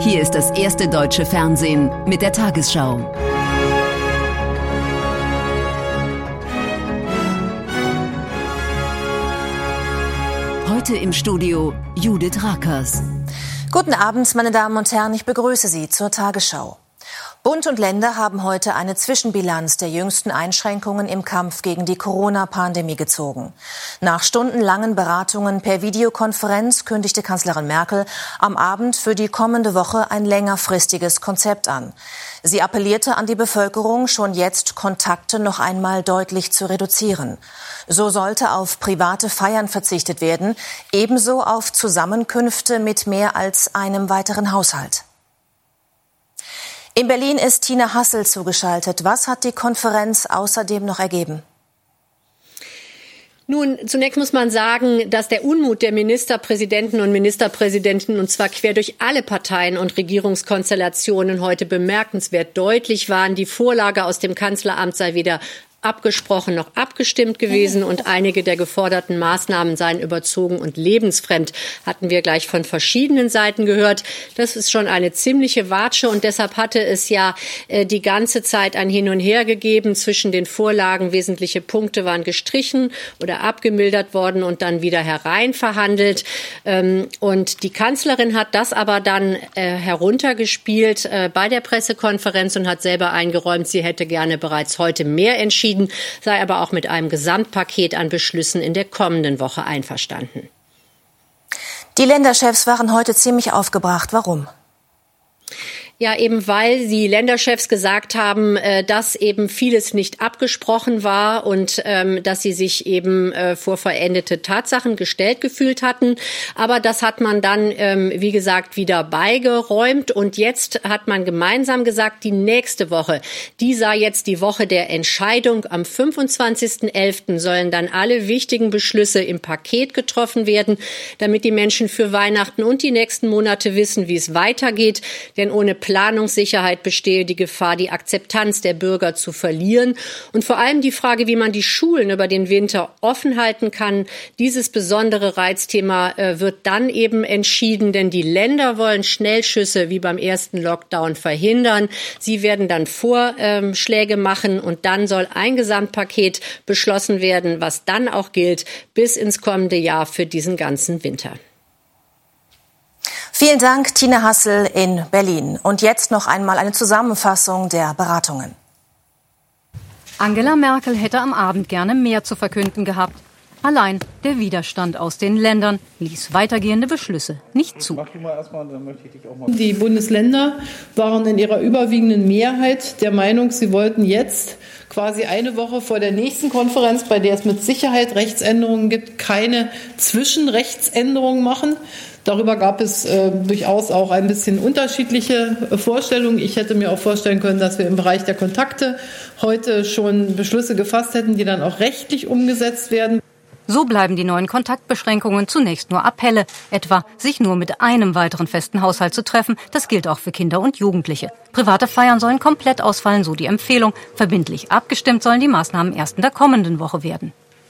Hier ist das erste deutsche Fernsehen mit der Tagesschau. Heute im Studio Judith Rakers. Guten Abend, meine Damen und Herren, ich begrüße Sie zur Tagesschau. Bund und Länder haben heute eine Zwischenbilanz der jüngsten Einschränkungen im Kampf gegen die Corona-Pandemie gezogen. Nach stundenlangen Beratungen per Videokonferenz kündigte Kanzlerin Merkel am Abend für die kommende Woche ein längerfristiges Konzept an. Sie appellierte an die Bevölkerung, schon jetzt Kontakte noch einmal deutlich zu reduzieren. So sollte auf private Feiern verzichtet werden, ebenso auf Zusammenkünfte mit mehr als einem weiteren Haushalt. In Berlin ist Tina Hassel zugeschaltet. Was hat die Konferenz außerdem noch ergeben? Nun, zunächst muss man sagen, dass der Unmut der Ministerpräsidenten und zwar quer durch alle Parteien und Regierungskonstellationen heute bemerkenswert deutlich waren. Die Vorlage aus dem Kanzleramt sei weder abgesprochen noch abgestimmt gewesen und einige der geforderten Maßnahmen seien überzogen und lebensfremd, hatten wir gleich von verschiedenen Seiten gehört. Das ist schon eine ziemliche Watsche und deshalb hatte es ja die ganze Zeit ein Hin und Her gegeben zwischen den Vorlagen. Wesentliche Punkte waren gestrichen oder abgemildert worden und dann wieder hereinverhandelt. Und die Kanzlerin hat das aber dann heruntergespielt bei der Pressekonferenz und hat selber eingeräumt, sie hätte gerne bereits heute mehr entschieden, sei aber auch mit einem Gesamtpaket an Beschlüssen in der kommenden Woche einverstanden. Die Länderchefs waren heute ziemlich aufgebracht. Warum? Ja, eben weil die Länderchefs gesagt haben, dass eben vieles nicht abgesprochen war und dass sie sich eben vor vollendete Tatsachen gestellt gefühlt hatten. Aber das hat man dann, wie gesagt, wieder beigeräumt. Und jetzt hat man gemeinsam gesagt, die nächste Woche, die sei jetzt die Woche der Entscheidung. Am 25.11. sollen dann alle wichtigen Beschlüsse im Paket getroffen werden, damit die Menschen für Weihnachten und die nächsten Monate wissen, wie es weitergeht. Denn ohne Planungssicherheit bestehe die Gefahr, die Akzeptanz der Bürger zu verlieren. Und vor allem die Frage, wie man die Schulen über den Winter offen halten kann. Dieses besondere Reizthema wird dann eben entschieden, denn die Länder wollen Schnellschüsse wie beim ersten Lockdown verhindern. Sie werden dann Vorschläge machen und dann soll ein Gesamtpaket beschlossen werden, was dann auch gilt bis ins kommende Jahr für diesen ganzen Winter. Vielen Dank, Tina Hassel in Berlin. Und jetzt noch einmal eine Zusammenfassung der Beratungen. Angela Merkel hätte am Abend gerne mehr zu verkünden gehabt. Allein der Widerstand aus den Ländern ließ weitergehende Beschlüsse nicht zu. Die Bundesländer waren in ihrer überwiegenden Mehrheit der Meinung, sie wollten jetzt quasi eine Woche vor der nächsten Konferenz, bei der es mit Sicherheit Rechtsänderungen gibt, keine Zwischenrechtsänderungen machen. Darüber gab es durchaus auch ein bisschen unterschiedliche Vorstellungen. Ich hätte mir auch vorstellen können, dass wir im Bereich der Kontakte heute schon Beschlüsse gefasst hätten, die dann auch rechtlich umgesetzt werden. So bleiben die neuen Kontaktbeschränkungen zunächst nur Appelle, etwa sich nur mit einem weiteren festen Haushalt zu treffen. Das gilt auch für Kinder und Jugendliche. Private Feiern sollen komplett ausfallen, so die Empfehlung. Verbindlich abgestimmt sollen die Maßnahmen erst in der kommenden Woche werden.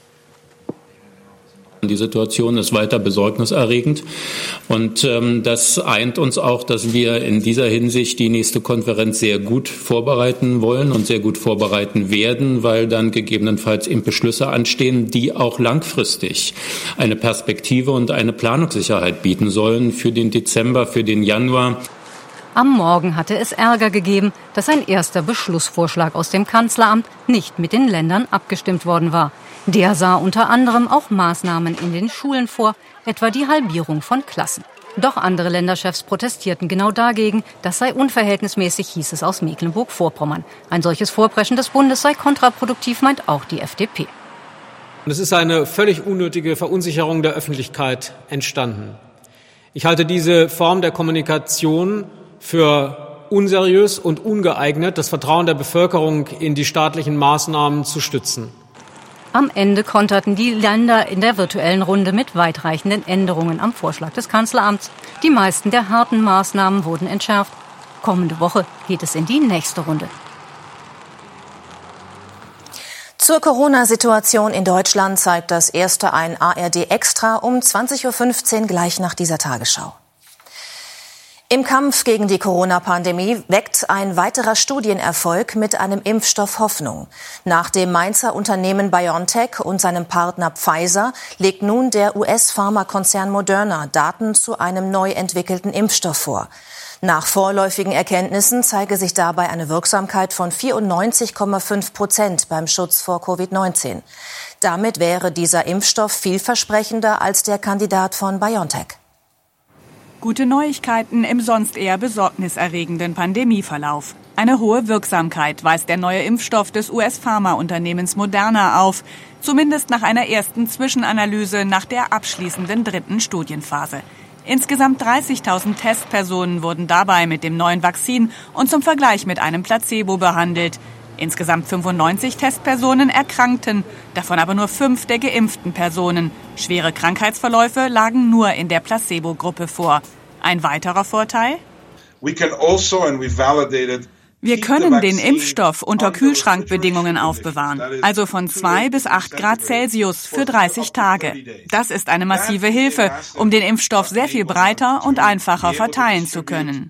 Die Situation ist weiter besorgniserregend und das eint uns auch, dass wir in dieser Hinsicht die nächste Konferenz sehr gut vorbereiten wollen und sehr gut vorbereiten werden, weil dann gegebenenfalls eben Beschlüsse anstehen, die auch langfristig eine Perspektive und eine Planungssicherheit bieten sollen für den Dezember, für den Januar. Am Morgen hatte es Ärger gegeben, dass ein erster Beschlussvorschlag aus dem Kanzleramt nicht mit den Ländern abgestimmt worden war. Der sah unter anderem auch Maßnahmen in den Schulen vor, etwa die Halbierung von Klassen. Doch andere Länderchefs protestierten genau dagegen. Das sei unverhältnismäßig, hieß es aus Mecklenburg-Vorpommern. Ein solches Vorpreschen des Bundes sei kontraproduktiv, meint auch die FDP. Es ist eine völlig unnötige Verunsicherung der Öffentlichkeit entstanden. Ich halte diese Form der Kommunikation für unseriös und ungeeignet, das Vertrauen der Bevölkerung in die staatlichen Maßnahmen zu stützen. Am Ende konterten die Länder in der virtuellen Runde mit weitreichenden Änderungen am Vorschlag des Kanzleramts. Die meisten der harten Maßnahmen wurden entschärft. Kommende Woche geht es in die nächste Runde. Zur Corona-Situation in Deutschland zeigt das erste ein ARD Extra um 20.15 Uhr gleich nach dieser Tagesschau. Im Kampf gegen die Corona-Pandemie weckt ein weiterer Studienerfolg mit einem Impfstoff Hoffnung. Nach dem Mainzer Unternehmen BioNTech und seinem Partner Pfizer legt nun der US-Pharmakonzern Moderna Daten zu einem neu entwickelten Impfstoff vor. Nach vorläufigen Erkenntnissen zeige sich dabei eine Wirksamkeit von 94,5% beim Schutz vor Covid-19. Damit wäre dieser Impfstoff vielversprechender als der Kandidat von BioNTech. Gute Neuigkeiten im sonst eher besorgniserregenden Pandemieverlauf. Eine hohe Wirksamkeit weist der neue Impfstoff des US-Pharmaunternehmens Moderna auf, zumindest nach einer ersten Zwischenanalyse nach der abschließenden 3. Studienphase. Insgesamt 30.000 Testpersonen wurden dabei mit dem neuen Vakzin und zum Vergleich mit einem Placebo behandelt. Insgesamt 95 Testpersonen erkrankten, davon aber nur 5 der geimpften Personen. Schwere Krankheitsverläufe lagen nur in der Placebo-Gruppe vor. Ein weiterer Vorteil? Wir können den Impfstoff unter Kühlschrankbedingungen aufbewahren, also von 2 bis 8 Grad Celsius für 30 Tage. Das ist eine massive Hilfe, um den Impfstoff sehr viel breiter und einfacher verteilen zu können.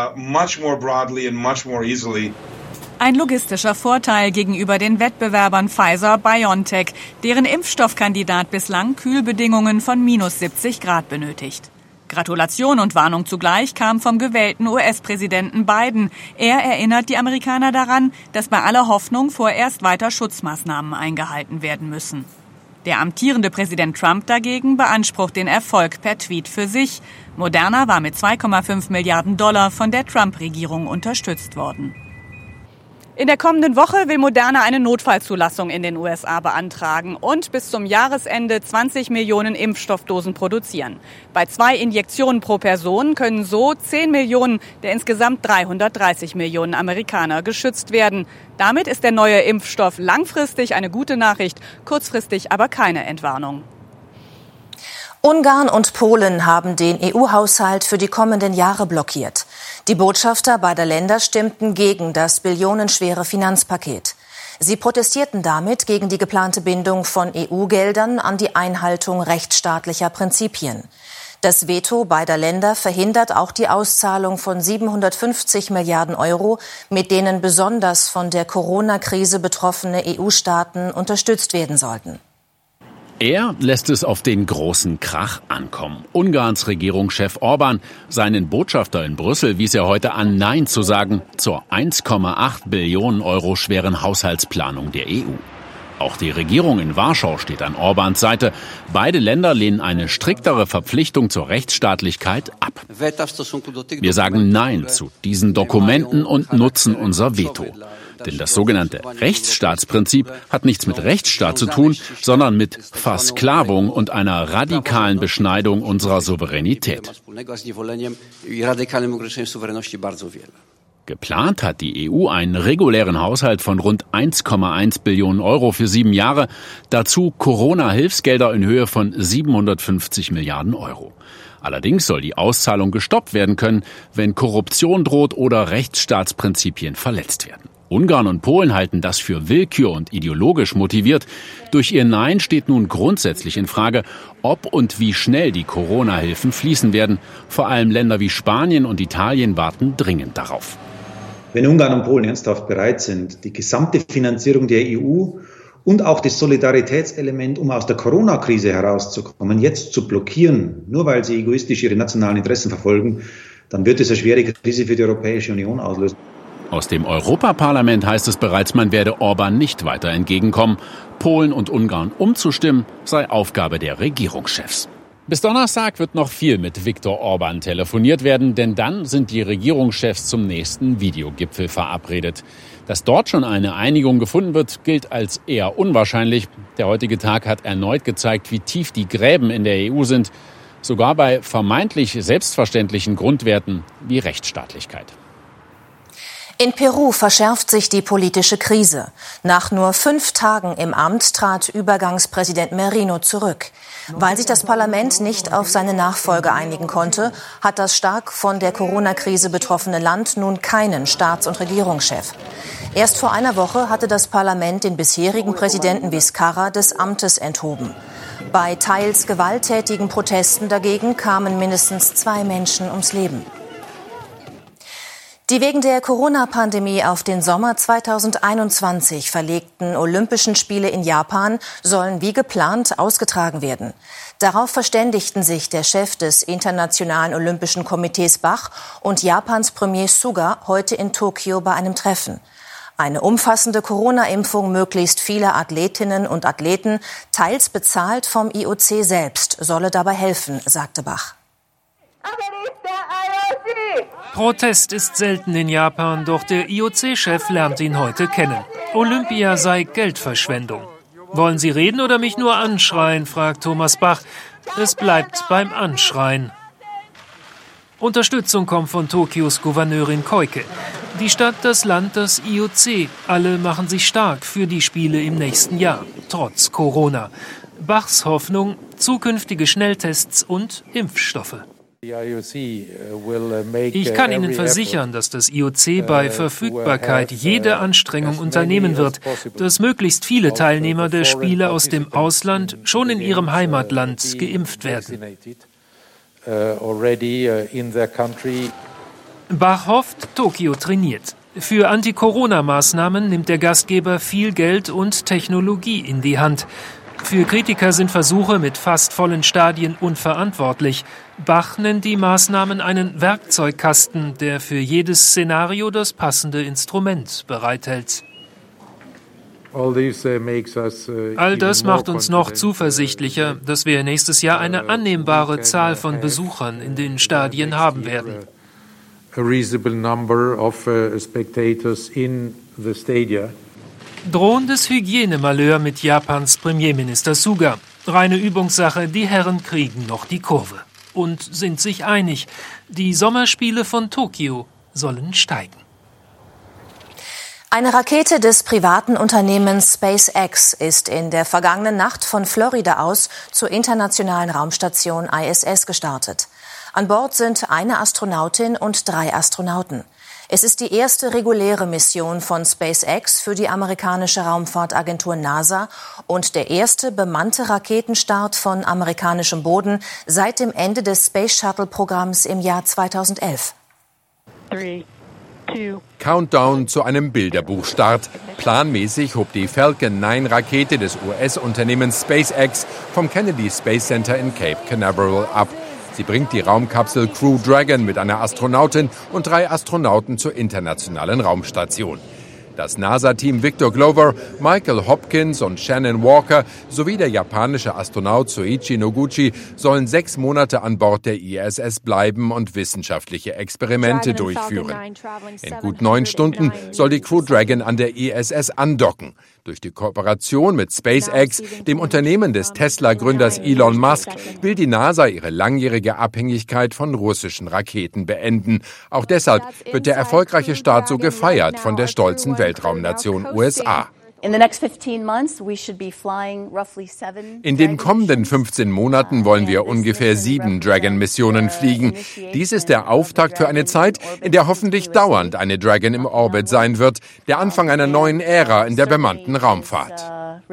Ein logistischer Vorteil gegenüber den Wettbewerbern Pfizer-BioNTech, deren Impfstoffkandidat bislang Kühlbedingungen von -70 Grad benötigt. Gratulation und Warnung zugleich kam vom gewählten US-Präsidenten Biden. Er erinnert die Amerikaner daran, dass bei aller Hoffnung vorerst weiter Schutzmaßnahmen eingehalten werden müssen. Der amtierende Präsident Trump dagegen beansprucht den Erfolg per Tweet für sich. Moderna war mit $2,5 Milliarden von der Trump-Regierung unterstützt worden. In der kommenden Woche will Moderna eine Notfallzulassung in den USA beantragen und bis zum Jahresende 20 Millionen Impfstoffdosen produzieren. Bei 2 Injektionen pro Person können so 10 Millionen der insgesamt 330 Millionen Amerikaner geschützt werden. Damit ist der neue Impfstoff langfristig eine gute Nachricht, kurzfristig aber keine Entwarnung. Ungarn und Polen haben den EU-Haushalt für die kommenden Jahre blockiert. Die Botschafter beider Länder stimmten gegen das billionenschwere Finanzpaket. Sie protestierten damit gegen die geplante Bindung von EU-Geldern an die Einhaltung rechtsstaatlicher Prinzipien. Das Veto beider Länder verhindert auch die Auszahlung von 750 Milliarden Euro, mit denen besonders von der Corona-Krise betroffene EU-Staaten unterstützt werden sollten. Er lässt es auf den großen Krach ankommen. Ungarns Regierungschef Orbán, seinen Botschafter in Brüssel, wies er heute an, Nein zu sagen zur 1,8 Billionen Euro schweren Haushaltsplanung der EU. Auch die Regierung in Warschau steht an Orbáns Seite. Beide Länder lehnen eine striktere Verpflichtung zur Rechtsstaatlichkeit ab. Wir sagen Nein zu diesen Dokumenten und nutzen unser Veto. Denn das sogenannte Rechtsstaatsprinzip hat nichts mit Rechtsstaat zu tun, sondern mit Versklavung und einer radikalen Beschneidung unserer Souveränität. Geplant hat die EU einen regulären Haushalt von rund 1,1 Billionen Euro für 7 Jahre. Dazu Corona-Hilfsgelder in Höhe von 750 Milliarden Euro. Allerdings soll die Auszahlung gestoppt werden können, wenn Korruption droht oder Rechtsstaatsprinzipien verletzt werden. Ungarn und Polen halten das für Willkür und ideologisch motiviert. Durch ihr Nein steht nun grundsätzlich in Frage, ob und wie schnell die Corona-Hilfen fließen werden. Vor allem Länder wie Spanien und Italien warten dringend darauf. Wenn Ungarn und Polen ernsthaft bereit sind, die gesamte Finanzierung der EU und auch das Solidaritätselement, um aus der Corona-Krise herauszukommen, jetzt zu blockieren, nur weil sie egoistisch ihre nationalen Interessen verfolgen, dann wird es eine schwere Krise für die Europäische Union auslösen. Aus dem Europaparlament heißt es bereits, man werde Orbán nicht weiter entgegenkommen. Polen und Ungarn umzustimmen, sei Aufgabe der Regierungschefs. Bis Donnerstag wird noch viel mit Viktor Orbán telefoniert werden, denn dann sind die Regierungschefs zum nächsten Videogipfel verabredet. Dass dort schon eine Einigung gefunden wird, gilt als eher unwahrscheinlich. Der heutige Tag hat erneut gezeigt, wie tief die Gräben in der EU sind, sogar bei vermeintlich selbstverständlichen Grundwerten wie Rechtsstaatlichkeit. In Peru verschärft sich die politische Krise. Nach nur 5 Tagen im Amt trat Übergangspräsident Merino zurück. Weil sich das Parlament nicht auf seine Nachfolge einigen konnte, hat das stark von der Corona-Krise betroffene Land nun keinen Staats- und Regierungschef. Erst vor einer Woche hatte das Parlament den bisherigen Präsidenten Vizcarra des Amtes enthoben. Bei teils gewalttätigen Protesten dagegen kamen mindestens 2 Menschen ums Leben. Die wegen der Corona-Pandemie auf den Sommer 2021 verlegten Olympischen Spiele in Japan sollen wie geplant ausgetragen werden. Darauf verständigten sich der Chef des Internationalen Olympischen Komitees Bach und Japans Premier Suga heute in Tokio bei einem Treffen. Eine umfassende Corona-Impfung möglichst vieler Athletinnen und Athleten, teils bezahlt vom IOC selbst, solle dabei helfen, sagte Bach. Protest ist selten in Japan, doch der IOC-Chef lernt ihn heute kennen. Olympia sei Geldverschwendung. Wollen Sie reden oder mich nur anschreien, fragt Thomas Bach. Es bleibt beim Anschreien. Unterstützung kommt von Tokios Gouverneurin Koike. Die Stadt, das Land, das IOC. Alle machen sich stark für die Spiele im nächsten Jahr, trotz Corona. Bachs Hoffnung, zukünftige Schnelltests und Impfstoffe. Ich kann Ihnen versichern, dass das IOC bei Verfügbarkeit jede Anstrengung unternehmen wird, dass möglichst viele Teilnehmer der Spiele aus dem Ausland schon in ihrem Heimatland geimpft werden. Bach hofft, Tokio trainiert. Für Anti-Corona-Maßnahmen nimmt der Gastgeber viel Geld und Technologie in die Hand. Für Kritiker sind Versuche mit fast vollen Stadien unverantwortlich. Bach nennt die Maßnahmen einen Werkzeugkasten, der für jedes Szenario das passende Instrument bereithält. All das macht uns noch zuversichtlicher, dass wir nächstes Jahr eine annehmbare Zahl von Besuchern in den Stadien haben werden. Drohendes Hygienemalheur mit Japans Premierminister Suga. Reine Übungssache, die Herren kriegen noch die Kurve. Und sind sich einig, die Sommerspiele von Tokio sollen steigen. Eine Rakete des privaten Unternehmens SpaceX ist in der vergangenen Nacht von Florida aus zur internationalen Raumstation ISS gestartet. An Bord sind eine Astronautin und 3 Astronauten. Es ist die erste reguläre Mission von SpaceX für die amerikanische Raumfahrtagentur NASA und der erste bemannte Raketenstart von amerikanischem Boden seit dem Ende des Space Shuttle-Programms im Jahr 2011. 3, 2. Countdown zu einem Bilderbuchstart. Planmäßig hob die Falcon 9 Rakete des US-Unternehmens SpaceX vom Kennedy Space Center in Cape Canaveral ab. Sie bringt die Raumkapsel Crew Dragon mit einer Astronautin und 3 Astronauten zur internationalen Raumstation. Das NASA-Team Victor Glover, Michael Hopkins und Shannon Walker sowie der japanische Astronaut Soichi Noguchi sollen 6 Monate an Bord der ISS bleiben und wissenschaftliche Experimente durchführen. In gut 9 Stunden soll die Crew Dragon an der ISS andocken. Durch die Kooperation mit SpaceX, dem Unternehmen des Tesla-Gründers Elon Musk, will die NASA ihre langjährige Abhängigkeit von russischen Raketen beenden. Auch deshalb wird der erfolgreiche Start so gefeiert von der stolzen Weltraumnation USA. In den kommenden 15 Monaten wollen wir ungefähr 7 Dragon-Missionen fliegen. Dies ist der Auftakt für eine Zeit, in der hoffentlich dauernd eine Dragon im Orbit sein wird, der Anfang einer neuen Ära in der bemannten Raumfahrt.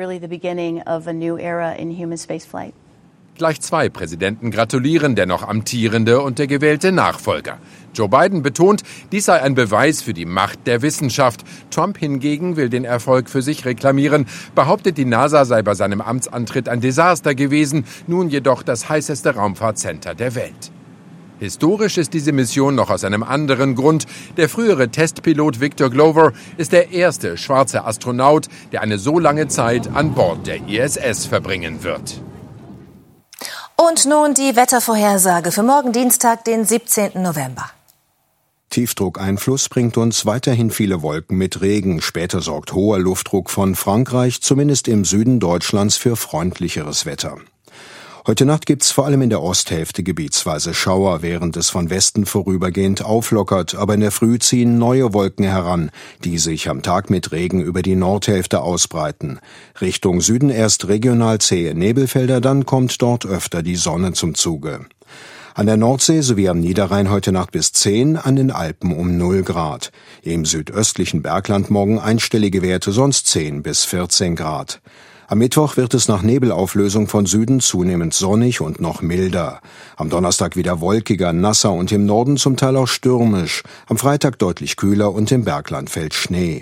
Gleich 2 Präsidenten gratulieren, der noch amtierende und der gewählte Nachfolger. Joe Biden betont, dies sei ein Beweis für die Macht der Wissenschaft. Trump hingegen will den Erfolg für sich reklamieren, behauptet, die NASA sei bei seinem Amtsantritt ein Desaster gewesen, nun jedoch das heißeste Raumfahrtcenter der Welt. Historisch ist diese Mission noch aus einem anderen Grund. Der frühere Testpilot Victor Glover ist der erste schwarze Astronaut, der eine so lange Zeit an Bord der ISS verbringen wird. Und nun die Wettervorhersage für morgen Dienstag, den 17. November. Tiefdruckeinfluss bringt uns weiterhin viele Wolken mit Regen. Später sorgt hoher Luftdruck von Frankreich, zumindest im Süden Deutschlands, für freundlicheres Wetter. Heute Nacht gibt's vor allem in der Osthälfte gebietsweise Schauer, während es von Westen vorübergehend auflockert. Aber in der Früh ziehen neue Wolken heran, die sich am Tag mit Regen über die Nordhälfte ausbreiten. Richtung Süden erst regional zähe Nebelfelder, dann kommt dort öfter die Sonne zum Zuge. An der Nordsee sowie am Niederrhein heute Nacht bis 10, an den Alpen um 0 Grad. Im südöstlichen Bergland morgen einstellige Werte, sonst 10 bis 14 Grad. Am Mittwoch wird es nach Nebelauflösung von Süden zunehmend sonnig und noch milder. Am Donnerstag wieder wolkiger, nasser und im Norden zum Teil auch stürmisch. Am Freitag deutlich kühler und im Bergland fällt Schnee.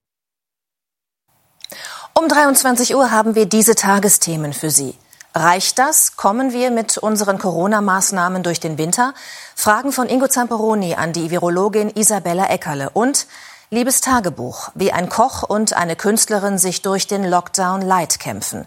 Um 23 Uhr haben wir diese Tagesthemen für Sie. Reicht das? Kommen wir mit unseren Corona-Maßnahmen durch den Winter? Fragen von Ingo Zamperoni an die Virologin Isabella Eckerle. Und Liebes Tagebuch, wie ein Koch und eine Künstlerin sich durch den Lockdown Light kämpfen.